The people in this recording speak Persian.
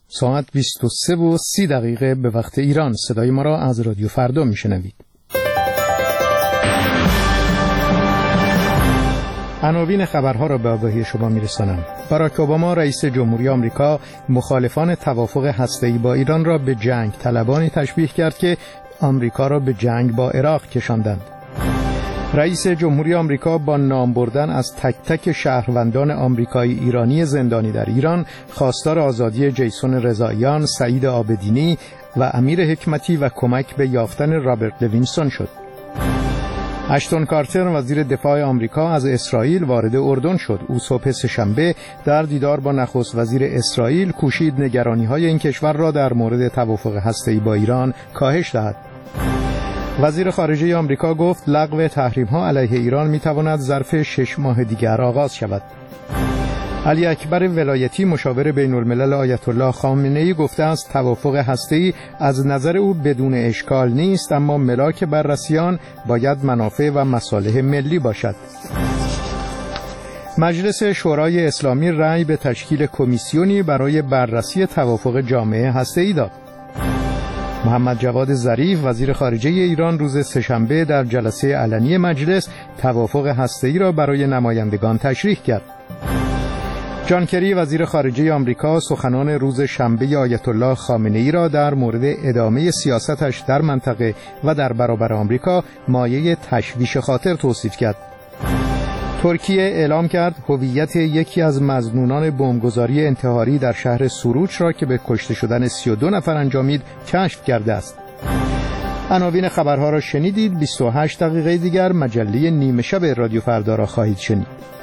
ساعت 23:30 به وقت ایران. صدای ما را از رادیو فردا میشنوید. عناوین خبرها را به آگاهی شما میرسانم. باراک اوباما رئیس جمهوری آمریکا مخالفان توافق هسته‌ای با ایران را به جنگ طلبانی تشبیه کرد که آمریکا را به جنگ با عراق کشاندند. رئیس جمهوری آمریکا با نام بردن از تک تک شهروندان آمریکایی ایرانی زندانی در ایران خواستار آزادی جیسون رضاییان، سعید عابدینی و امیر حکمتی و کمک به یافتن رابرت لوینسون شد. اشتون کارتر وزیر دفاع آمریکا از اسرائیل وارد اردن شد. او صبح سه‌شنبه در دیدار با نخست وزیر اسرائیل کوشید نگرانی‌های این کشور را در مورد توافق هسته‌ای با ایران کاهش دهد. وزیر خارجه آمریکا گفت لغو تحریم‌ها علیه ایران می‌تواند ظرف 6 ماه دیگر آغاز شود. علی اکبر ولایتی مشاور بین‌الملل آیت الله خامنه‌ای گفته است توافق هسته‌ای از نظر او بدون اشکال نیست، اما ملاک بررسیان باید منافع و مصالح ملی باشد. مجلس شورای اسلامی رأی به تشکیل کمیسیونی برای بررسی توافق جامعه هسته‌ای داد. محمد جواد ظریف وزیر خارجه ایران روز سه‌شنبه در جلسه علنی مجلس توافق هسته‌ای را برای نمایندگان تشریح کرد. جان کری وزیر خارجه آمریکا سخنان روز شنبه آیت الله خامنه‌ای را در مورد ادامه سیاستش در منطقه و در برابر آمریکا مایه تشویش خاطر توصیف کرد. ترکیه اعلام کرد هویت یکی از مظنونان بمبگذاری انتحاری در شهر سوروچ را که به کشته شدن 32 نفر انجامید کشف کرده است. عناوین خبرها را شنیدید. 28 دقیقه دیگر مجله نیمه شب رادیو فردا را خواهید شنید.